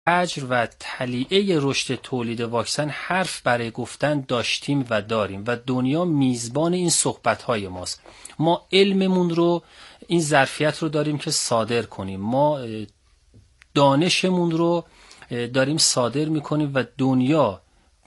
اجر و تلیعه رشد تولید واکسن حرف برای گفتن داشتیم و داریم و دنیا میزبان این صحبت‌های ماست. ما علممون رو، این ظرفیت رو داریم که صادر کنیم، ما دانشمون رو داریم صادر میکنیم و دنیا،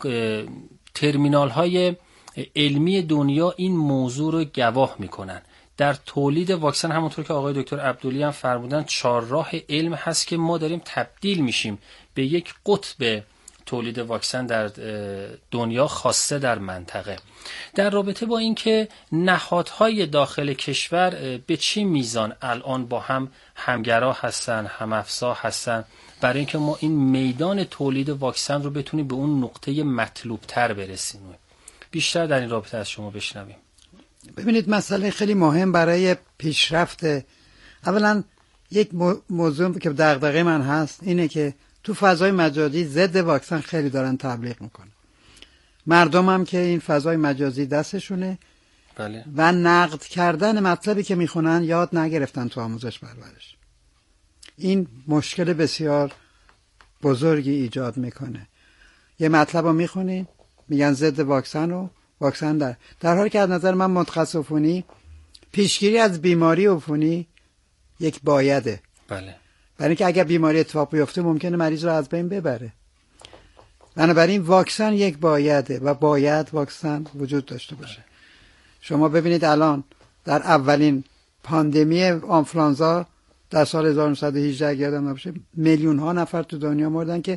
ترمینال های علمی دنیا این موضوع رو گواه میکنن. در تولید واکسن همونطور که آقای دکتر عبدلی هم فرمودن 4 راه علم هست که ما داریم تبدیل میشیم به یک قطب تولید واکسن در دنیا، خاصه در منطقه. در رابطه با اینکه نهادهای داخل کشور به چه میزان الان با هم همگرا هستن، هم‌افزا هستن، برای اینکه ما این میدان تولید واکسن رو بتونیم به اون نقطه مطلوب تر برسیم، بیشتر در این رابطه از شما بشنویم. ببینید مسئله خیلی مهم برای پیشرفت، اولا یک موضوع که دغدغه من هست اینه که تو فضای مجازی ضد واکسن خیلی دارن تبلیغ میکنن، مردم هم که این فضای مجازی دستشونه. بله. و نقد کردن مطلبی که میخونن یاد نگرفتن تو آموزش پرورش. این مشکل بسیار بزرگی ایجاد میکنه. یه مطلب رو میخونی میگن ضد واکسن و واکسن در حالی که از نظر من متخصص عفونی پیشگیری از بیماری عفونی یک بایده. بله. برای اینکه اگر بیماری اتفاق بیفته ممکنه مریض رو از بین ببره. بنابراین واکسن یک بایده و باید واکسن وجود داشته باشه. بله. شما ببینید الان در اولین پاندمی آنفلانزا در سال 1918 اگر یادم نباشه میلیون ها نفر تو دنیا مردن که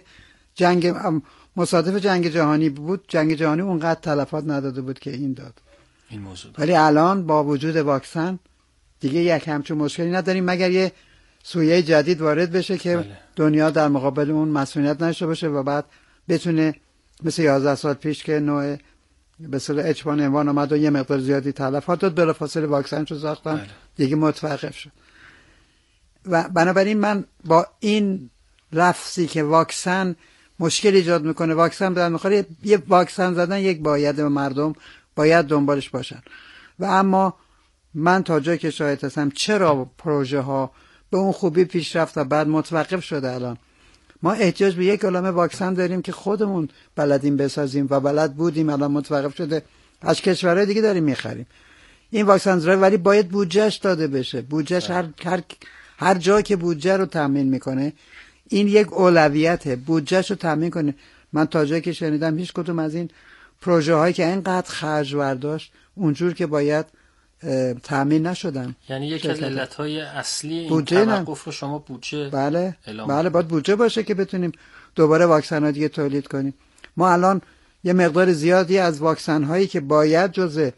مصادف جنگ جهانی بود. جنگ جهانی اونقدر تلفات نداده بود که این داد. این موضوع ولی الان با وجود واکسن دیگه یک همچون مشکلی نداریم مگر یه سویه جدید وارد بشه که بله. دنیا در مقابل اون مسئولیت نشه باشه و بعد بتونه مثل 11 سال پیش که نوع به اصطلاح H1N1 اومد و یه مقدار زیادی تلفات داد، بلافاصله واکسنشو ساختن. بله. دیگه متوقف شد. و بنابراین من با این لفظی که واکسن مشکل ایجاد میکنه، واکسن بدن میخوره، یه واکسن زدن یک بایده و مردم باید دنبالش باشن. و اما من تا جایی که شاهد هستم چرا پروژه ها به اون خوبی پیش رفت و بعد متوقف شده؟ الان ما احتیاج به یک عالمه واکسن داریم که خودمون بلدیم بسازیم و بلد بودیم، الان متوقف شده، از کشورهای دیگه داریم میخریم این واکسن رو، ولی باید بودجهش داده بشه. بودجهش هر جا که بودجه رو تامین میکنه این یک اولویته، بودجهش رو تامین کنه. من تا جایی که شنیدم هیچ کدوم از این پروژه هایی که اینقدر خرج برداشت اونجور که باید تامین نشدن. یعنی یک از علتهای اصلی این توقف رو شما بودجه بله باید بودجه باشه که بتونیم دوباره واکسن ها دیگه تولید کنیم. ما الان یه مقدار زیادی از واکسن هایی که باید جزء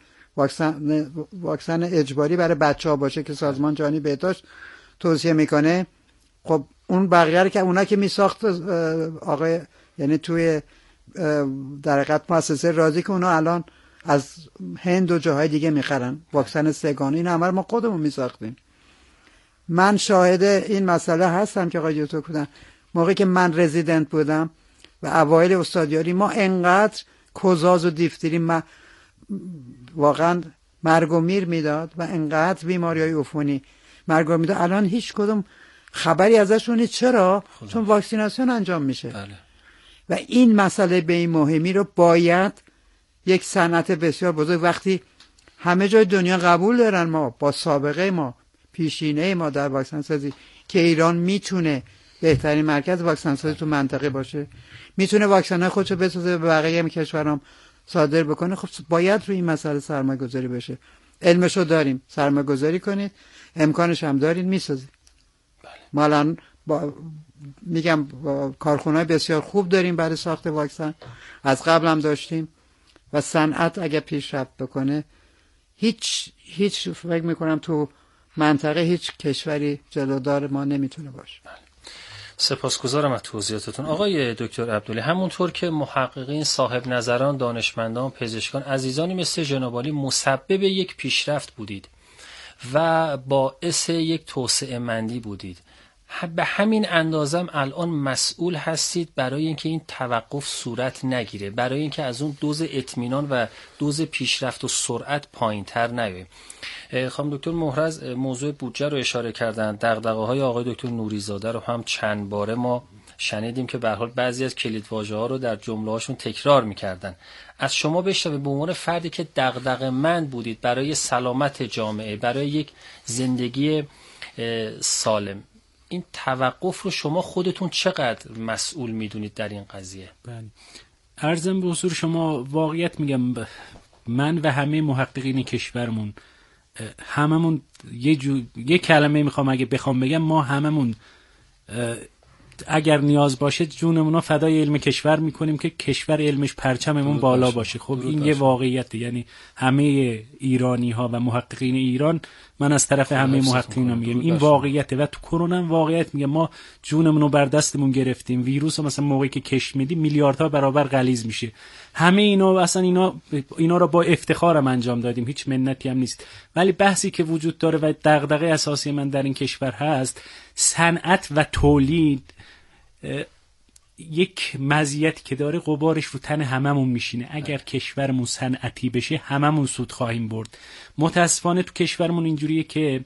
واکسن اجباری برای بچه ها باشه که سازمان جهانی بهداشت توصیه میکنه، خب اون بقیه رو که اونا که میساخت آقای یعنی توی در حقیقت مؤسسه رازی که اونا الان از هند و جاهای دیگه میخرن واکسن سگانه، این همه ما خودمون میساختیم. من شاهد این مسئله هستم که آقای دکتر بودن موقعی که من رزیدنت بودم و اوایل استادیاری ما انقدر کوزاز و دیفتری واقعا مرگ و میر میداد و انقدر بیماری‌های عفونی مرگ و میر میداد. الان هیچ کدوم خبری ازشون نیست. چرا؟ چون واکسیناسیون انجام میشه. بله. و این مسئله به این مهمی رو باید یک صنعت بسیار بزرگ، وقتی همه جای دنیا قبول دارن ما با سابقه ما پیشینه ما در واکسن سازی که ایران میتونه بهترین مرکز واکسن سازی تو منطقه باشه، میتونه واکسن خودشو بسازه به بقیه کشورام صادر بکنه، خب باید روی این مسئله سرمایه‌گذاری بشه. علمشو داریم، سرمایه‌گذاری کنید، امکانش هم دارین، میسازید. ما الان میگم کارخونه‌های بسیار خوب داریم برای ساخت واکسن، از قبل هم داشتیم و صنعت اگه پیشرفت بکنه هیچ فکر میکنم تو منطقه هیچ کشوری جلودار ما نمیتونه باشه. سپاسگزارم از توضیحاتتون آقای دکتر عبدلی. همونطور که محققین، صاحب نظران، دانشمندان، پزشکان، عزیزانی مثل جناب عالی مسبب یک پیشرفت بودید و باعث یک توسعه مندی بودید، به همین اندازم الان مسئول هستید برای اینکه این توقف صورت نگیره، برای اینکه از اون دوز اطمینان و دوز پیشرفت و سرعت پایین‌تر نیایم. خانم دکتر مهرز موضوع بودجه رو اشاره کردن، دغدغه‌های آقای دکتر نوریزاده رو هم چند باره ما شنیدیم که به هر حال بعضی از کلیدواژه‌ها رو در جمله‌هاشون تکرار می‌کردن. از شما بشنویم به عنوان فردی که دغدغه‌مند بودید برای سلامت جامعه، برای یک زندگی سالم، این توقف رو شما خودتون چقدر مسئول میدونید در این قضیه؟ بله، عرضم به حضور شما واقعیت میگم، من و همه محققین کشورمون هممون یه کلمه میخوام اگه بخوام بگم، ما هممون اگر نیاز باشه جونمون فدای علم کشور میکنیم که کشور علمش پرچممون بالا باشه. خب این یه واقعیته، یعنی همه ایرانی ها و محققین ایران، من از طرف همه محققین میگم این واقعیته. و تو کرونا واقعیت میگم ما جونمون رو بر دستمون گرفتیم. ویروس رو مثلا موقعی که کشف میدیم میلیاردها برابر غلیظ میشه. همه اینا اصلا اینا رو با افتخارم انجام دادیم، هیچ منتی هم نیست. ولی بحثی که وجود داره و دغدغه اساسی من در این کشور هست، صنعت و تولید یک مزیتی که داره غبارش رو تن هممون میشینه. اگر کشورمون صنعتی بشه هممون سود خواهیم برد. متاسفانه تو کشورمون اینجوریه که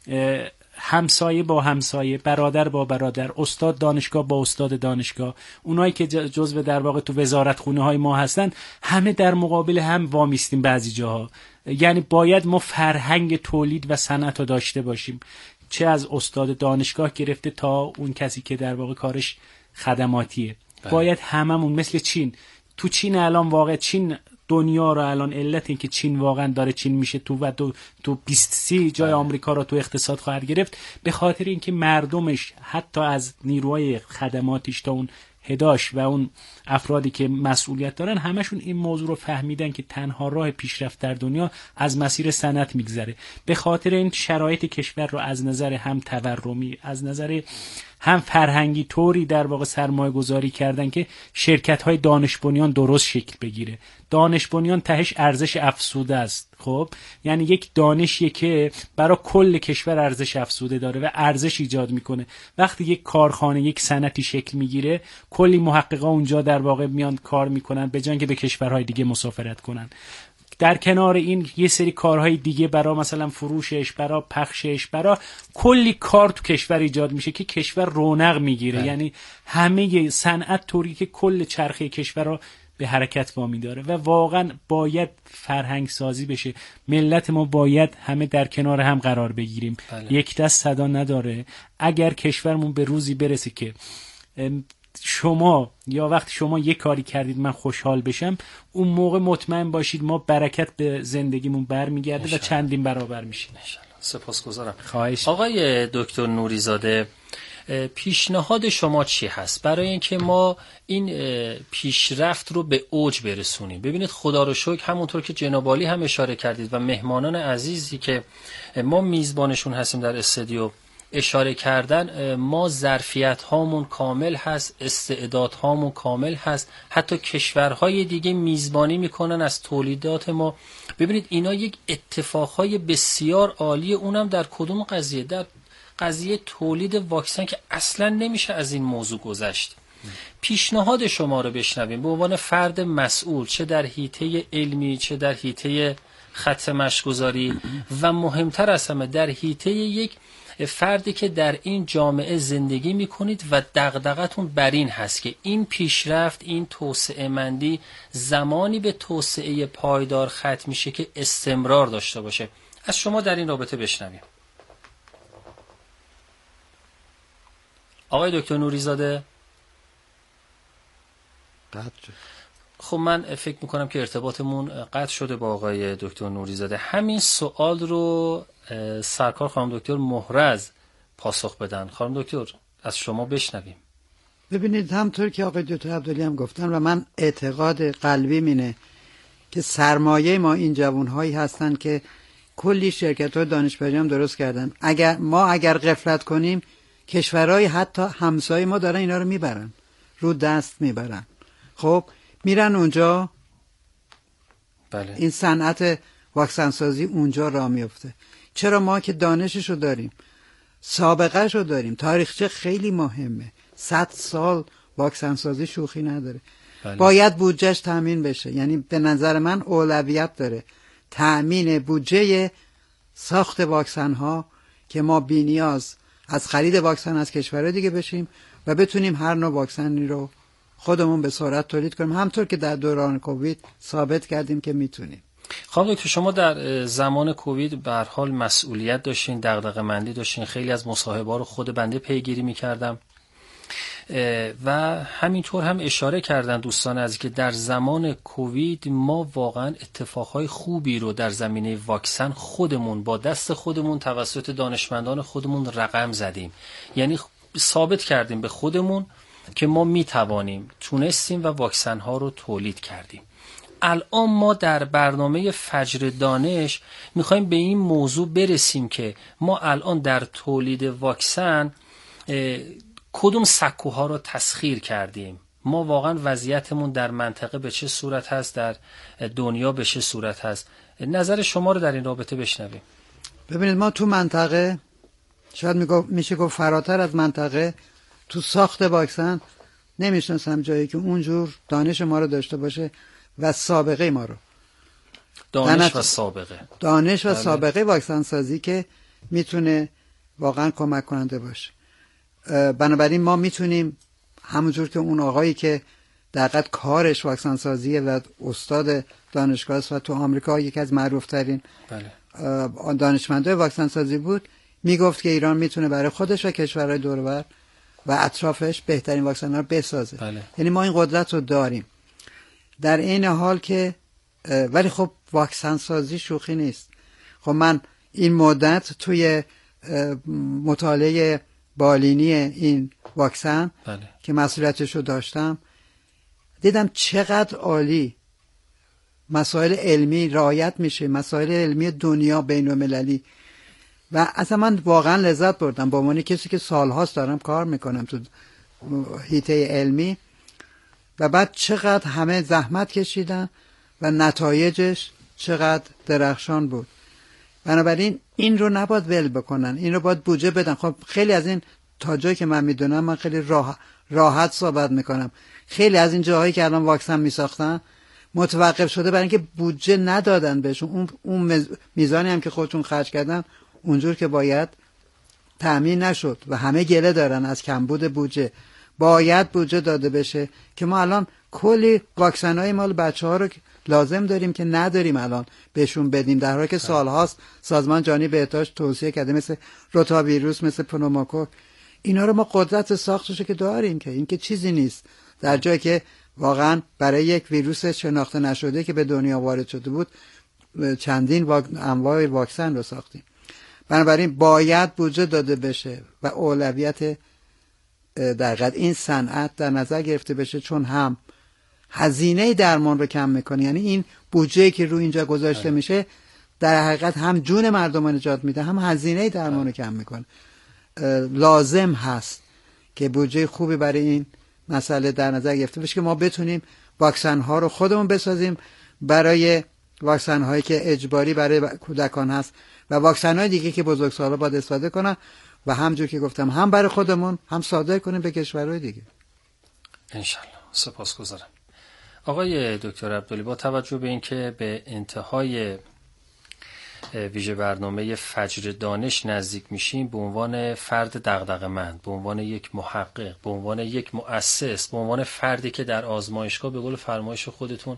همسایه با همسایه، برادر با برادر، استاد دانشگاه با استاد دانشگاه، اونایی که جزو در واقع تو وزارت خونه های ما هستن، همه در مقابل هم وامیستیم بعضی جاها. یعنی باید ما فرهنگ تولید و صنعت رو داشته باشیم، چه از استاد دانشگاه گرفته تا اون کسی که در واقع کارش خدماتیه. باید هممون مثل چین، تو چین الان واقع چین دنیا رو الان علت این که چین واقعا داره چین میشه تو 20-30 جای آمریکا رو تو اقتصاد خواهد گرفت، به خاطر اینکه مردمش حتی از نیروهای خدماتیش تا اون هداش و اون افرادی که مسئولیت دارن همشون این موضوع رو فهمیدن که تنها راه پیشرفت در دنیا از مسیر صنعت میگذره. به خاطر این شرایط کشور رو از نظر هم تورمی، از نظر هم فرهنگی طوری در واقع سرمایه گذاری کردن که شرکت های دانش بنیان درست شکل بگیره. دانش بنیان تهش ارزش افزوده است. خب یعنی یک دانشیه که برای کل کشور ارزش افزوده داره و ارزش ایجاد میکنه. وقتی یک کارخانه، یک صنعتی شکل میگیره، کلی محققا اونجا در واقع میان کار میکنن به جای اینکه به کشورهای دیگه مسافرت کنن. در کنار این یه سری کارهای دیگه برای مثلا فروشش، برای پخشش، برای کلی کار تو کشور ایجاد میشه که کشور رونق میگیره. یعنی همه صنعت طوری که کل چرخه کشور رو به حرکت وامی داره و واقعا باید فرهنگ سازی بشه. ملت ما باید همه در کنار هم قرار بگیریم. یک دست صدا نداره. اگر کشورمون به روزی برسه که شما یا وقتی شما یک کاری کردید من خوشحال بشم، اون موقع مطمئن باشید ما برکت به زندگیمون برمیگرده و چندین برابر میشه. سپاسگزارم. خواهش. آقای دکتر نوریزاده، پیشنهاد شما چی هست برای اینکه ما این پیشرفت رو به اوج برسونیم؟ ببینید خدا رو شکر همونطور که جناب عالی هم اشاره کردید و مهمانان عزیزی که ما میزبانشون هستیم در استودیو اشاره کردن، ما ظرفیت هامون کامل هست، استعداد هامون کامل هست، حتی کشورهای دیگه میزبانی میکنن از تولیدات ما. ببینید اینا یک اتفاقهای بسیار عالی، اونم در کدوم قضیه؟ در قضیه تولید واکسن که اصلا نمیشه از این موضوع گذشت. پیشنهاد شما رو بشنویم به عنوان فرد مسئول، چه در حیطه علمی، چه در حیطه خط مشی‌گذاری و مهمتر از همه در حیطه یک فردی که در این جامعه زندگی میکنید و دغدغتون بر این هست که این پیشرفت، این توسعه مندی زمانی به توسعه پایدار ختم میشه که استمرار داشته باشه. از شما در این رابطه بشنویم. آقای دکتر نوریزاده. خب من فکر میکنم که ارتباطمون قطع شده با آقای دکتر نوریزاده. همین سوال رو سرکار خانم دکتر مهرز پاسخ بدن. خانم دکتر از شما بشنویم. ببینید همطور که آقای دکتر عبدالی هم گفتن و من اعتقاد قلبی مینه که سرمایه ما این جوانهایی هستن که کلی شرکت‌های دانشپژوه هم درست کردن. اگر غفلت کنیم کشورهای حتی همسایه ما دارن اینا رو میبرن، رو دست میبرن. خب میرن اونجا. بله. این صنعت واکسن سازی اونجا راه میفته. چرا ما که دانششو داریم، سابقه شو داریم، تاریخچه خیلی مهمه، 100 سال واکسن سازی شوخی نداره. بله. باید بودجهش تامین بشه. یعنی به نظر من اولویت داره تامین بودجه ساخت واکسن ها که ما بی‌نیاز از خرید واکسن از کشورهای دیگه بشیم و بتونیم هر نوع واکسنی رو خودمون به سرعت تولید کنیم، همطور که در دوران کووید ثابت کردیم که میتونیم. خب دکتر، شما در زمان کووید به هر حال مسئولیت داشتین، دغدغه‌مندی داشتین. خیلی از مصاحبه‌ها رو خود بنده پیگیری می‌کردم و همینطور هم اشاره کردن دوستان از که در زمان کووید ما واقعا اتفاقهای خوبی رو در زمینه واکسن خودمون با دست خودمون توسط دانشمندان خودمون رقم زدیم. یعنی ثابت کردیم به خودمون که ما میتوانیم، تونستیم و واکسن ها رو تولید کردیم. الان ما در برنامه فجر دانش میخوایم به این موضوع برسیم که ما الان در تولید واکسن کدوم سکوها رو تسخیر کردیم، ما واقعا وضعیتمون در منطقه به چه صورت هست، در دنیا به چه صورت هست. نظر شما رو در این رابطه بشنویم. ببینید ما تو منطقه، شاید میشه گفت فراتر از منطقه، تو ساخت واکسن نمیشناسم جایی که اونجور دانش ما رو داشته باشه و سابقه ما رو، دانش و سابقه واکسن سازی که میتونه واقعا کمک کننده باشه. بنابراین ما میتونیم همونجور که اون آقایی که در حقیقت کارش واکسن سازیه و استاد دانشگاه است و تو آمریکا یکی از معروف ترین دانشمندای واکسن سازی بود، میگفت که ایران میتونه برای خودش و کشورهای دور و بر و اطرافش بهترین واکسن ها رو بسازه. یعنی ما این قدرت رو داریم. در این حال که ولی خب واکسن سازی شوخی نیست. خب من این مدت توی مطالعه بالینی این واکسن که مسئولیتش رو داشتم دیدم چقدر عالی مسائل علمی رعایت میشه، مسائل علمی دنیا بین المللی، و اصلا من واقعا لذت بردم با عنوان کسی که سالهاست دارم کار میکنم تو حیطه علمی، و بعد چقدر همه زحمت کشیدن و نتایجش چقدر درخشان بود. بنابراین این رو نباید ول بکنن، این رو باید بودجه بدن. خب خیلی از این تا جایی که من میدونم، من خیلی راحت صحبت میکنم، خیلی از این جاهایی که الان واکسن میساختن متوقف شده برای اینکه بودجه ندادن بهشون. اون میزانی هم که خودشون خرج کردن اونجور که باید تأمین نشد و همه گله دارن از کمبود بودجه. باید بودجه داده بشه که ما الان کلی واکسن‌های مال بچه‌ها رو لازم داریم که نداریم الان بهشون بدیم، در حالی که سالهاست سازمان جهانی بهداشت توصیه کرده، مثل روتا ویروس، مثل پنوموکوک، اینا رو ما قدرت ساختشو که داریم، که این که چیزی نیست، در جایی که واقعا برای یک ویروس شناخته نشده که به دنیا وارد شده بود چندین انواع واکسن رو ساختیم. بنابراین باید بودجه داده بشه و اولویت در حقیقت این صنعت در نظر گرفته بشه، چون هم هزینه درمان رو کم میکنه، یعنی این بودجه که رو اینجا گذاشته میشه در حقیقت هم جون مردم نجات میده، هم هزینه درمان رو کم میکنه. لازم هست که بودجه خوبی برای این مسئله در نظر گرفته بشه که ما بتونیم واکسن ها رو خودمون بسازیم، برای واکسن هایی که اجباری برای کودکان هست و واکسن های دیگه که بزرگسالا باید استفاده کنن، و همونجور که گفتم هم برای خودمون هم صادر کنیم به کشورهای دیگه. انشالله. سپاسگزارم. آقای دکتر عبدلی، با توجه به اینکه به انتهای ویژه برنامه فجر دانش نزدیک میشیم، به عنوان فرد دغدغه‌مند، به عنوان یک محقق، به عنوان یک مؤسس، به عنوان فردی که در آزمایشگاه به قول فرمایش خودتون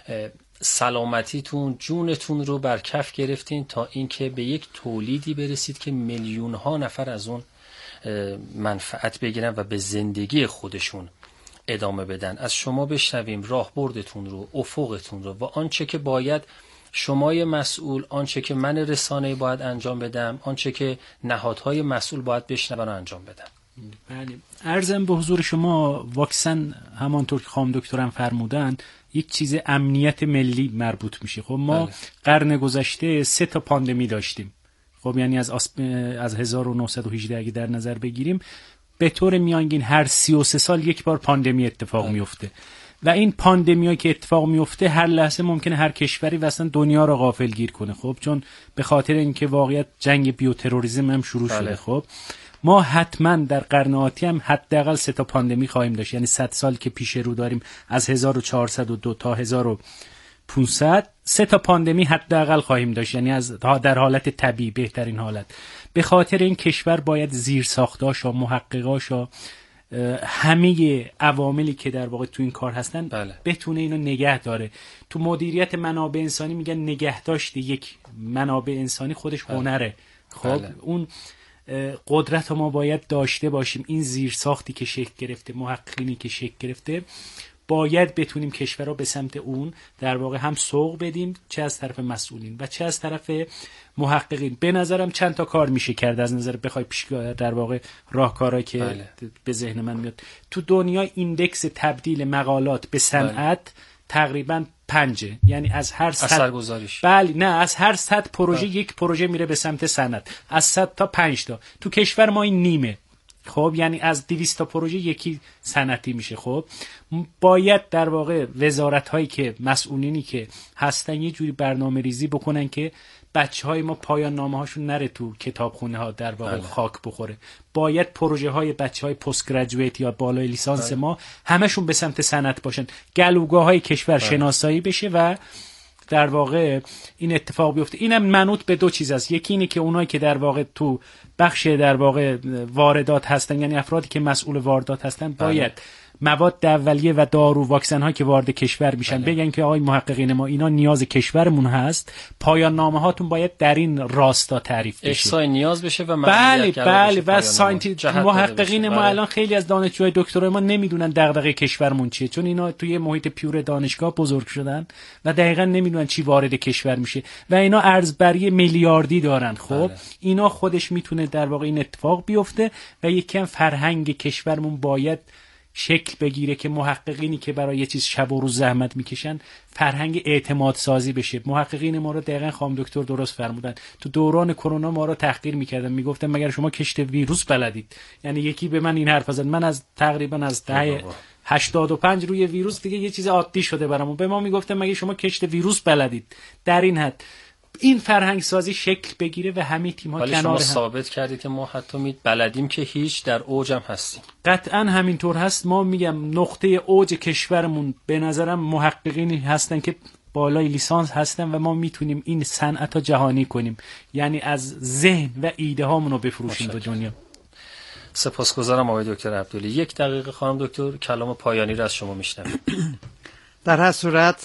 سلامتیتون، جونتون رو بر کف گرفتین تا اینکه به یک تولیدی برسید که میلیون ها نفر از اون منفعت بگیرن و به زندگی خودشون ادامه بدن. از شما بشنویم راهبردتون رو، افقتون رو و آنچه که باید شمای مسئول، آنچه که من رسانه‌ای باید انجام بدم، آنچه که نهادهای مسئول باید بشنون و انجام بدن. بله، عرضم به حضور شما، واکسن همانطور که خانم دکترم فرمودن یک چیز امنیت ملی مربوط میشه. خب ما قرن گذشته 3 تا پاندمی داشتیم. خب یعنی از 1918 اگه در نظر بگیریم به طور میانگین هر 33 سال یک بار پاندمی اتفاق میفته، و این پاندمیایی که اتفاق میفته هر لحظه ممکنه هر کشوری و اصلا دنیا رو غافلگیر کنه. خب چون به خاطر اینکه واقعیت جنگ بیوتروریسم هم شروع شده. خب ما حتما در قرن آتی هم حداقل 3 تا پاندمی خواهیم داشت، یعنی 100 سال که پیش رو داریم از 1402 تا 1500 3 تا پاندمی حداقل خواهیم داشت، یعنی از در حالت طبیعی بهترین حالت. به خاطر این کشور باید زیر ساختاشا، محققاشا همه عواملی که در واقع تو این کار هستن بله. بتونه اینو نگه داره. تو مدیریت منابع انسانی میگن نگهداشت یک منابع انسانی خودش هنره. خب بله. اون قدرت رو ما باید داشته باشیم. این زیرساختی که شکل گرفته، محققینی که شکل گرفته، باید بتونیم کشور رو به سمت اون در واقع هم سوق بدیم، چه از طرف مسئولین و چه از طرف محققین. به نظرم چند تا کار میشه کرد از نظر بخوای پیشگاه در واقع راهکارهایی که بله. به ذهن من میاد. تو دنیا ایندکس تبدیل مقالات به صنعت تقریبا 5، یعنی از هر 100 اثرگذاریش. بله نه، از هر 100 پروژه یک پروژه میره به سمت صنعت، از 100 تا 5 تا. تو کشور ما این نیمه. خب یعنی از 200 تا پروژه یکی صنعتی میشه. خب باید در واقع وزارت هایی که مسئولینی که هستن یه جوری برنامه ریزی بکنن که بچه های ما پایان نامه هاشون نره تو کتابخونه ها در واقع بله. خاک بخوره. باید پروژه های بچه های پست گریجویت یا بالای لیسانس بله. ما همشون به سمت صنعت باشن، گلوگاه های کشور بله. شناسایی بشه و در واقع این اتفاق بیفته. اینم منوط به دو چیز است. یکی اینه که اونایی که در واقع تو بخش در واقع واردات هستن، یعنی افرادی که مسئول واردات هستن، باید مواد اولیه و دارو واکسن هایی که وارد کشور میشن بگن که آقای محققین ما اینا نیاز کشورمون هست، پایان نامه هاتون باید در این راستا تعریف بشه، احصای نیاز بشه و بله و محققین ما الان خیلی از دانشجوهای دکترای ما نمیدونن دغدغه کشورمون چیه، چون اینا توی محیط پیور دانشگاه بزرگ شدن و دقیقاً نمیدونن چی وارد کشور میشه و اینا ارزبری میلیاردی دارن. خب اینا خودش میتونه در واقع این اتفاق بیفته و یکم فرهنگ کشورمون باید شکل بگیره که محققینی که برای یه چیز شب و روز زحمت میکشن فرهنگ اعتماد سازی بشه. محققین ما رو دقیقاً خانم دکتر درست فرمودن، تو دوران کرونا ما رو تحقیر میکردن، میگفتن مگر شما کشت ویروس بلدید؟ یعنی یکی به من این حرف زد، من از تقریبا از دهه 85 روی ویروس دیگه یه چیز عادی شده برامون، به ما میگفتن مگر شما کشت ویروس بلدید؟ در این حد این فرهنگ سازی شکل بگیره و همه تیم ها کنار هم. شما ثابت کردید که ما حتی بلدیم که هیچ در اوج هم هستیم. قطعا همینطور هست. ما میگم نقطه اوج کشورمون به نظرم محققینی هستن که بالای لیسانس هستن و ما میتونیم این صنعت رو جهانی کنیم، یعنی از ذهن و ایده هامون رو بفروشیم به دنیا. سپاسگزارم آقای دکتر عبدلی. 1 دقیقه خانم دکتر کلام پایانی را از شما میشنویم. در هر صورت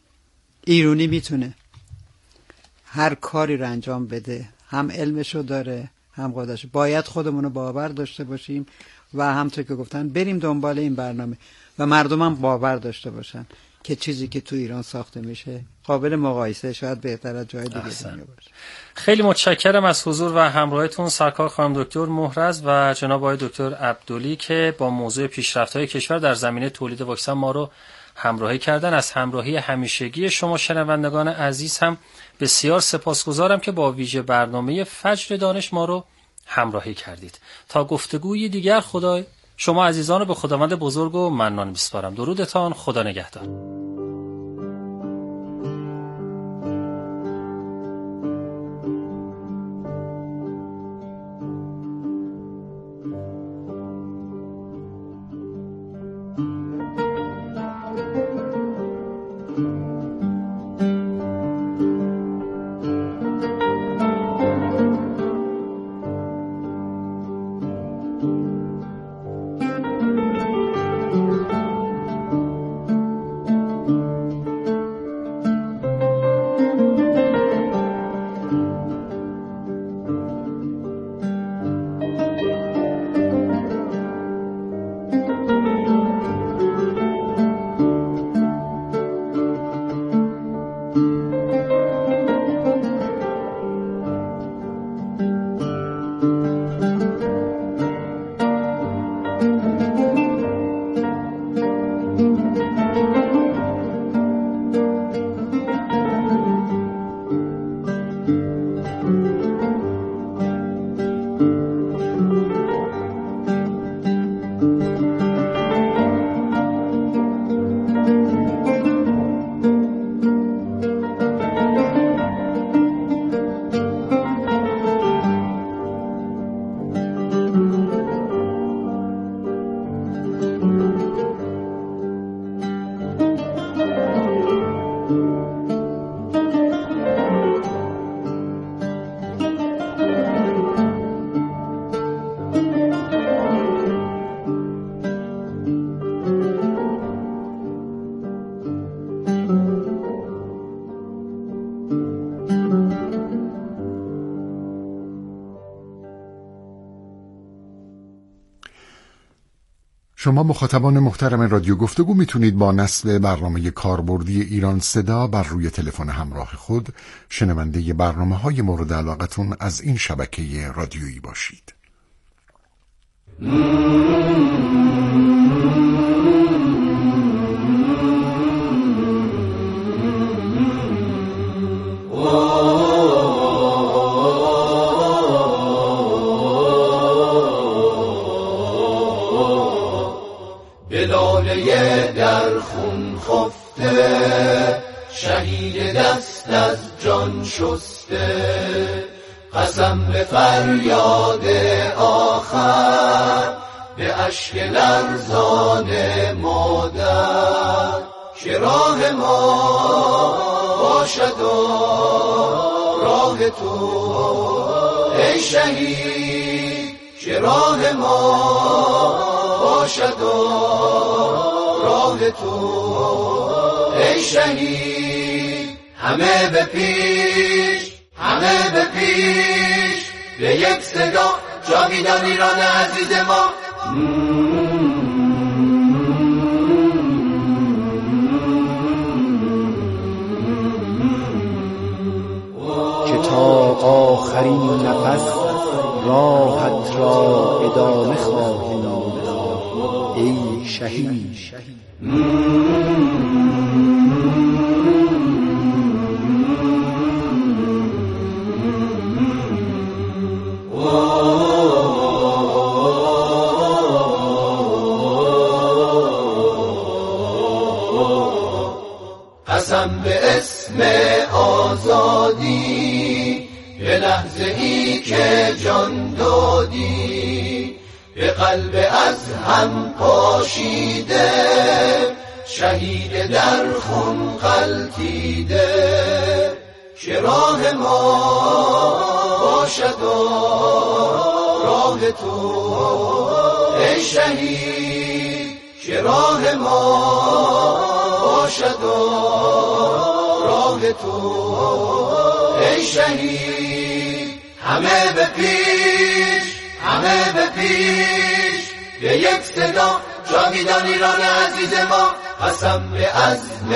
ایرانی میتونه هر کاری رو انجام بده، هم علمشو داره هم قدرتشو. باید خودمونو باور داشته باشیم و همونطور که گفتن بریم دنبال این برنامه و مردم هم باور داشته باشن که چیزی که تو ایران ساخته میشه قابل مقایسه، شاید بهتر از جای دیگه دنیا باشه. خیلی متشکرم از حضور و همراهیتون سرکار خانم دکتر مهرز و جناب آقای دکتر عبدلی که با موضوع پیشرفت‌های کشور در زمینه تولید واکسن ما رو همراهی کردن. از همراهی همیشگی شما شنوندگان عزیز هم بسیار سپاسگزارم که با ویژه برنامه فجر دانش ما رو همراهی کردید. تا گفتگوی دیگر خدای شما عزیزان رو به خداوند بزرگ و منان میسپارم. درودتان، خدا نگهدار. شما مخاطبان محترم رادیو گفتگو میتونید با نصب برنامه کاربردی ایران صدا بر روی تلفن همراه خود شنونده برنامه‌های مورد علاقتون از این شبکه رادیویی باشید. بلاله در خون خفته، شهید دست از جان شسته، قسم به فریاد آخر، به اشک لرزان مادر، که راه ما باشد و راه تو ای شهید، که راه ما باشد و راه تو ای شهید. همه به پیش، همه به پیش، به یک صدا جاویدان ایران عزیز ما. که تا آخرین نفس راحت را ادامه خواهیم ای شهید. قسم به اسم آزادی، به لحظه ای که جان دادی، به قلب از هم پاشیده، شهید در خون غلتیده، که راه ما باشد و راه تو ای شهید، که راه ما باشد و راه تو ای شهید. همه به پیش، همه به پیش، به یک صدا جاویدان ایران عزیز ما. قسم به عزم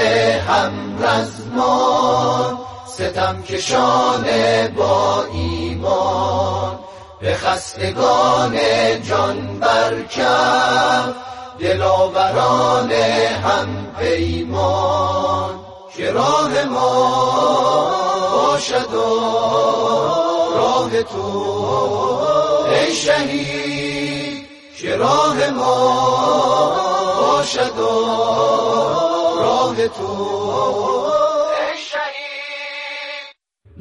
همرزمان، ستم کشان با ایمان، به خستگان جان برکف، دلاوران هم پیمان، که راه ما باشد و راه تو ای شهید، که راه ما باشد و راه تو ای شهید.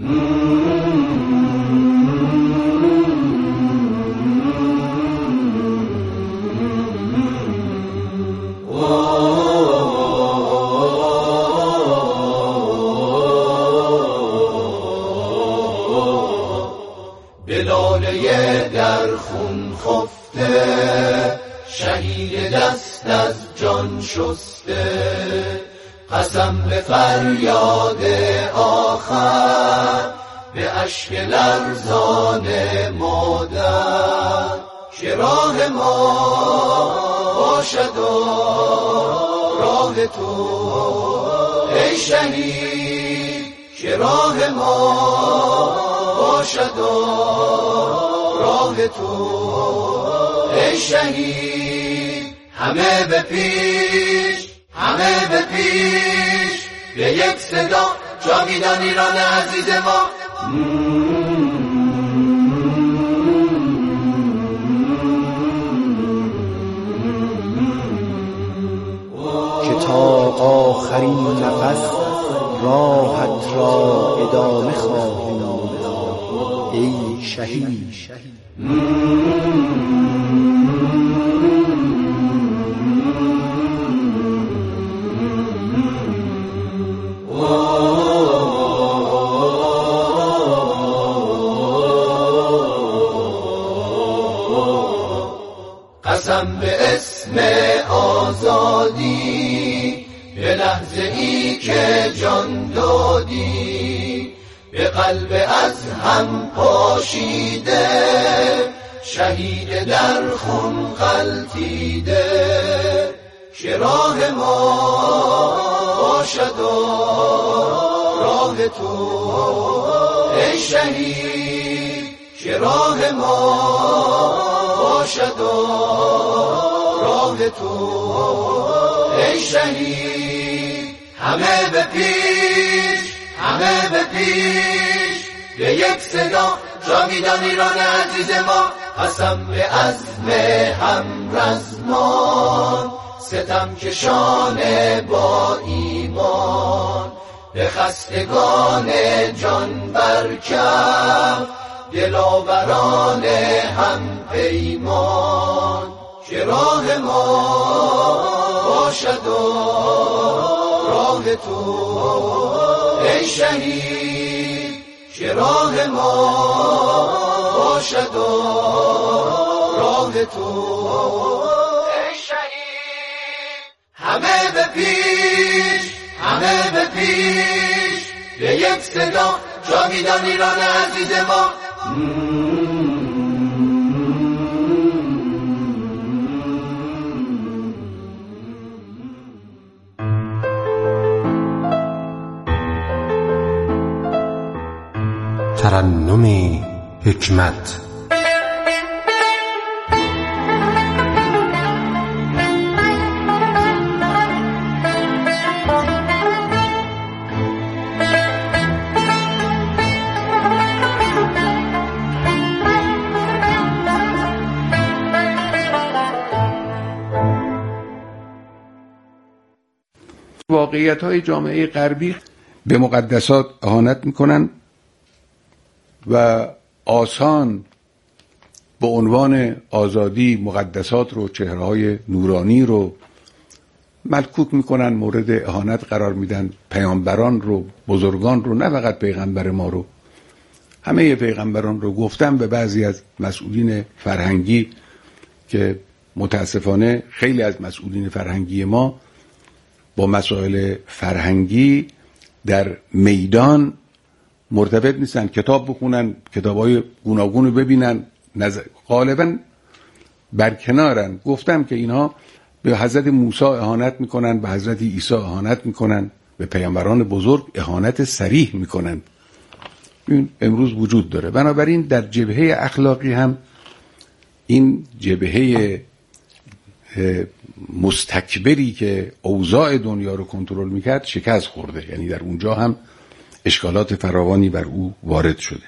بلاله در خون خفته، شهید دست از جان شسته، قسم به فریاد آخر، به اشک لرزان مادر، که راه ما باشد و راه تو ای شهید، که راه ما باشد و راه تو ای شهید. همه به پیش، همه به پیش، به یک صدا جاویدان ایران عزیز ما. که تا آخرین نفس راحت را ادامه خواهیم ای شهید. قسم به اسم آزادی، به لحظه ای که جان دادی، به قلب از هم پاشیده، شهید در خون غلتیده، که راه ما باشد و راه تو ای شهید، که راه ما باشد و راه تو ای شهید. همه به پیش، همه به پیش، به یک صدا جاویدان ایران عزیز ما، قسم به عزم همرزمان، ستم کشان با ایمان، به خستگان جان برکم، دلاوران هم پیمان، که راه ما باشد و راه تو ای شهید، که راه ما باشد و راه تو ای شهید. همه به پیش، همه به پیش، به یک صدا جاویدان ایران عزیز ما. ترنم حکمت. واقعیت‌های جامعه غربی به مقدسات اهانت می‌کنند و آسان به عنوان آزادی مقدسات رو، چهره‌های نورانی رو ملکوک می‌کنن، مورد اهانت قرار میدن. پیامبران رو، بزرگان رو، نه فقط پیغمبر ما رو، همه پیغمبران رو. گفتم به بعضی از مسئولین فرهنگی که متاسفانه خیلی از مسئولین فرهنگی ما با مسائل فرهنگی در میدان مرتبط نیستن، کتاب بخونن، کتابای گوناگون رو ببینن، غالبا برکنارن. گفتم که اینها به حضرت موسی اهانت میکنن، به حضرت عیسی اهانت میکنن، به پیامبران بزرگ اهانت صریح میکنن. این امروز وجود داره. بنابراین در جبهه اخلاقی هم این جبهه مستکبری که اوضاع دنیا رو کنترل میکرد شکست خورده. یعنی در اونجا هم اشکالات فراوانی بر او وارد شده.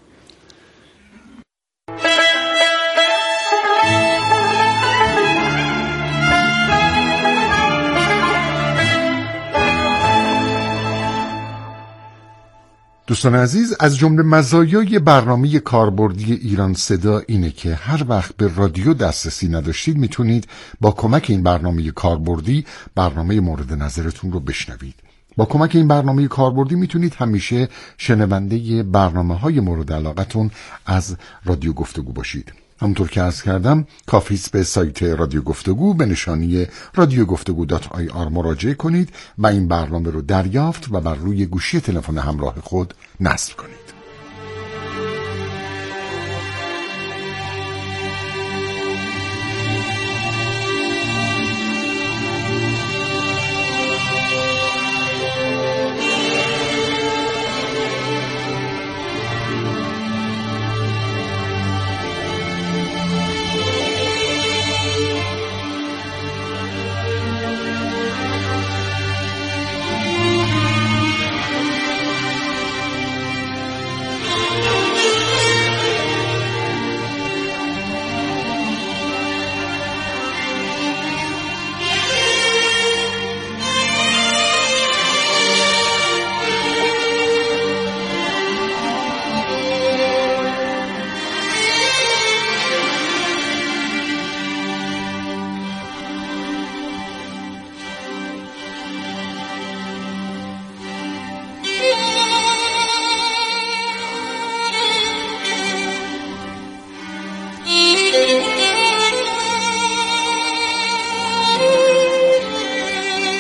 دوستان عزیز، از جمله مزایای برنامه کاربردی ایران صدا اینه که هر وقت به رادیو دسترسی نداشتید میتونید با کمک این برنامه کاربردی برنامه مورد نظرتون رو بشنوید. با کمک این برنامه کاربردی میتونید همیشه شنونده برنامه‌های مورد علاقتون از رادیو گفتگو باشید. همونطور که عرض کردم کافیست به سایت رادیو گفتگو به نشانی radiogoftagu.ir مراجعه کنید و این برنامه رو دریافت و بر روی گوشی تلفن همراه خود نصب کنید.